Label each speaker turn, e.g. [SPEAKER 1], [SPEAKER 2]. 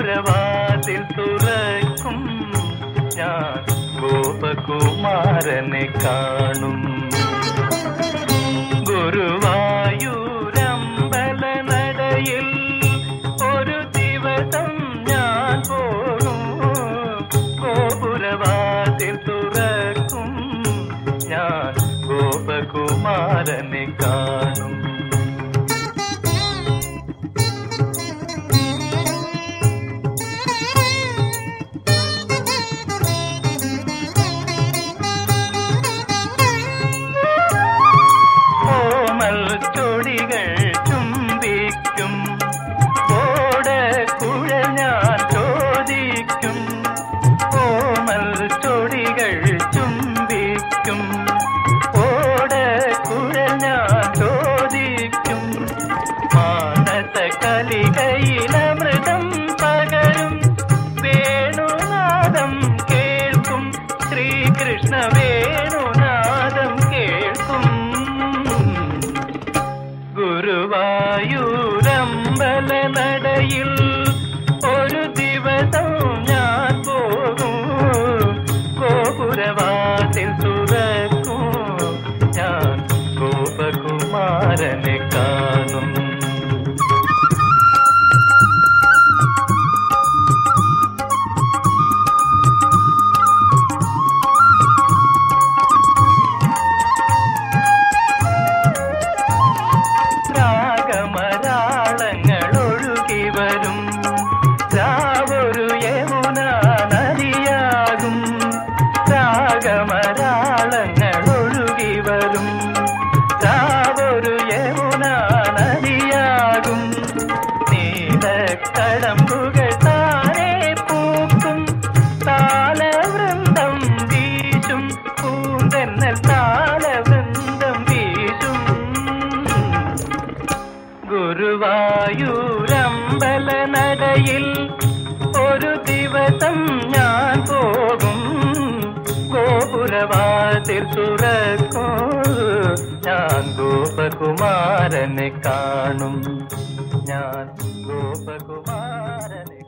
[SPEAKER 1] ഗോപുരവാതിൽ തുറക്കും ഞാൻ ഗോപകുമാരനെ കാണും. ഗുരുവായൂരമ്പല നടയിൽ ഒരു ദിവസം ഞാൻ പോകും. ഗോപുരവാതിൽ തുറക്കും ഞാൻ ഗോപകുമാരനെ കാണും. ചൊടികൾ ചുംബിക്കും ഓടക്കുഴൽ ഞാൻ ചോദിക്കും. കോമൽ ചൊടികൾ ചുംബിക്കും ഓടക്കുഴൽ ഞാൻ ചോദിക്കും. മാനസ കലികയിലമൃതം പകരും വേണുനാദം കേൾക്കും. ശ്രീകൃഷ്ണ വേണുനാദം കേൾക്കും. ഗുരുവായൂരമ്പല നടയിൽ ഒരു ദിവസം ഞാൻ പോകും. ഗോപുരവാതിൽ തുറക്കും ഞാൻ ഗോപകുമാരനെ കാണും. കടമ്പുകൾ താനേ പൂക്കും താലവൃന്ദം വീശും. പൂന്തന്നൽ താലവൃന്ദം വീശും. ഗുരുവായൂരമ്പല നടയിൽ ഒരു ദിവസം ഞാൻ പോകും. ഗോപുരവാതിൽ തുറക്കും ഞാൻ ഗോപകുമാരനെ കാണും. ഞാൻ ഗോപകുമാരനെ